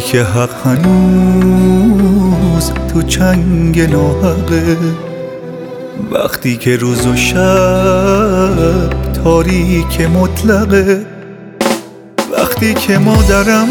که حق هنوز تو چنگ ناحقه، وقتی که روز و شب تاریک مطلقه، وقتی که مادرم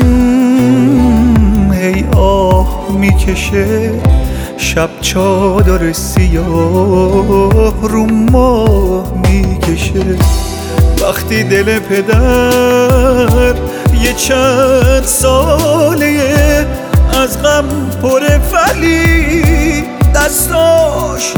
هی آه میکشه، شب چادر سیاه رو ماه میکشه، وقتی دل پدر یه چند ساله از غم پر ولی دستاش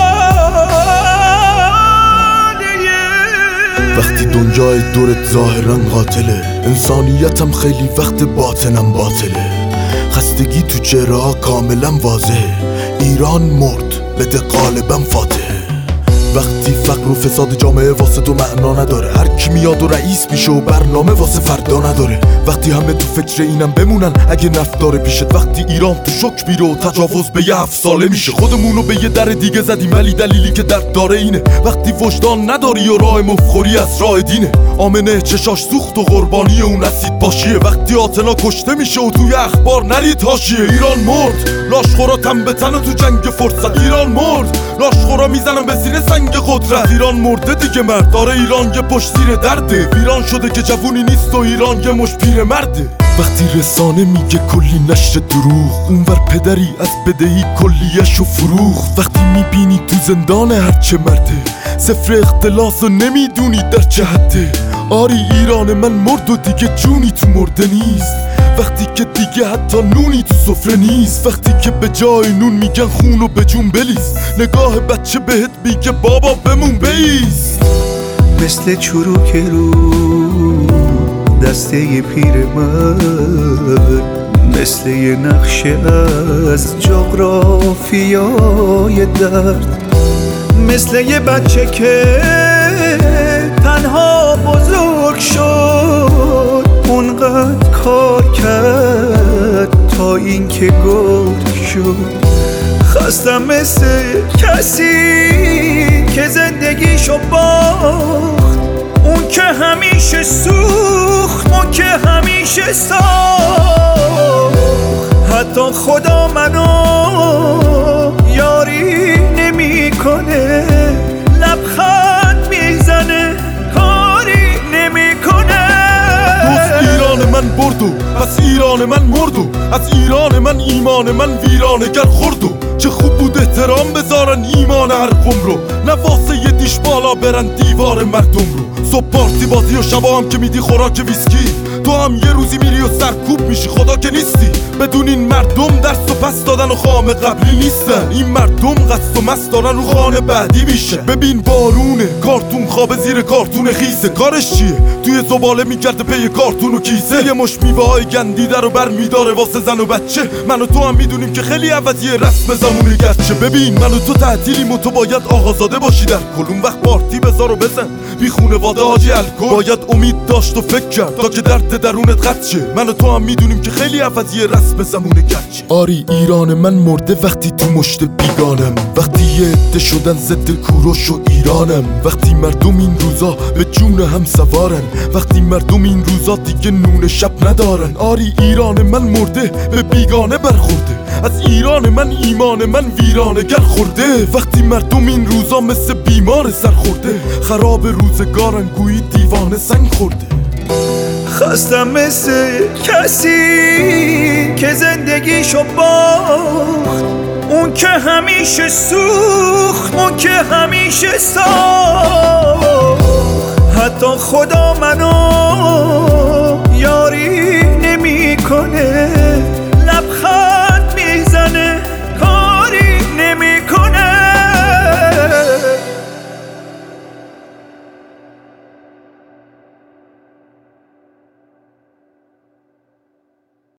خالیه. وقتی دنیای دورت ظاهرا قاتله، انسانیتم خیلی وقت باطنم باطله، خستگی تو چهره‌ها کاملا واضحه، ایران مرد بده قالبم فاتحه. وقتی فقر و فساد جامعه واسه تو معنا نداره، هر کی میاد و رئیس میشه و برنامه واسه فردا نداره، وقتی همه تو فکر اینم بمونن اگه نفت داره پیشت، وقتی ایران تو شوک میره و تجاوز به یه 7 ساله میشه، خودمونو به یه در دیگه زدیم ولی دلیلی که درد داره اینه، وقتی وجدان نداری و راه مفخوری از راه دینه، آمنه چشاش سوخت و قربانی اون اسید باشیه، وقتی آتنا کشته میشه و توی اخبار نرید حاشیه. ایران مرد لاشخورا تن به تن تو جنگ فرصت، ایران مرد لاشخورا میزنن به سینه سنگ قدرت، ایران مرده دیگه مرد داره، ایران یه پشت زیر درده، ویران شده که جوونی نیست و ایران یه مش پیر مرده. وقتی رسانه میگه کلی نشر دروغ، اونور پدری از بدهی کلیه‌شو فروخت، وقتی میبینی تو زندان هرچه مرده، صفر اختلاس و نمیدونی در چه حده. آری ایران من مرد و دیگه جونی تو مرده نیست، وقتی که دیگه حتی نونی تو سفره نیست، وقتی که به جای نون میگن خون و به جون بلیس، نگاه بچه بهت میگه بابا بمون بیست. مثل چروک رو دسته پیرمرد، مثل یه نقشه از جغرافیای درد، مثل یه بچه که تنها بزرگ شد، اونقدر کار کرد تا این که گرگ شد. خستم مثل کسی که زندگیشو باخت، اون که همیشه سوخت، اون که همیشه ساخت، حتی خدا منو یاری نمی کنه، لبخند میزنه کاری نمی کنه. دوست ایران من بردو پس ایران من مردو، از ایران من ایمان من ویرانه گر خوردو، چه خوب بود احترام بذارن ایمان هر قوم رو، نه واسه یه دیش بالا برن دیوار مردم رو. صبح پارتی بازی و شبا هم که میدی خوراک ویسکی، تو هم یه روزی میری و سرکوب میشی خدا که نیستی. بدون این مردم درس و پس دادن و خام قبلی نیستن، این مردم قصد و مست دارن رو خانه بعدی میشه. ببین بارونه کارتون خوابه زیر کارتون خیسه، کارش چیه توی زباله میگرده پی کارتون و کیسه، یه مش میوه های گندیده رو بر میداره واسه زن و بچه. من و تو هم میدونیم که خیلی عوضیه رسم زمونه گرچه. ببین من و تو تعطیلیم و تو باید آقازاده باشی در کل، اون وقت پارتی بذار و بزن بی خونواده حاجی الکل. باید امید داشت و فکر کرد تا که درد درونت قطع شه، من و تو هم میدونیم که خیلی عوضیه رسم زمونه گرچه. آری ایران من مرده وقتی تو مشت بیگانم، وقتی یه عده شدن ضد کوروش و ایرانم، وقتی مردم این روزا به جون هم سوارن، وقتی مردم این روزا دیگه نون شب ندارن. آری ایران من مرده به بیگانه برخورده، از ایران من ایمان من ویرانه گر خورده، وقتی مردم این روزا مثل بیمار سر خورده، خراب روزگارن گویی دیوانه سنگ خورده. خستم مثل کسی که زندگیشو باخت، اون که همیشه سوخت، اون که همیشه ساخت، حتی خدا منو